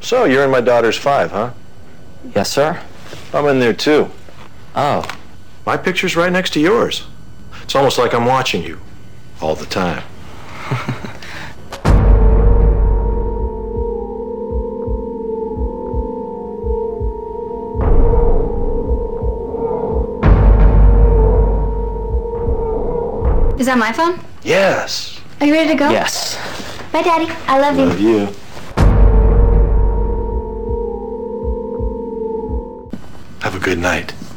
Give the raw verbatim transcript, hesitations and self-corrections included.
So, you're in my daughter's five, huh? Yes, sir. I'm in there, too. Oh. My picture's right next to yours. It's almost like I'm watching you all the time. Is that my phone? Yes. Are you ready to go? Yes. Bye, Daddy. I love you. Love you. Have a good night.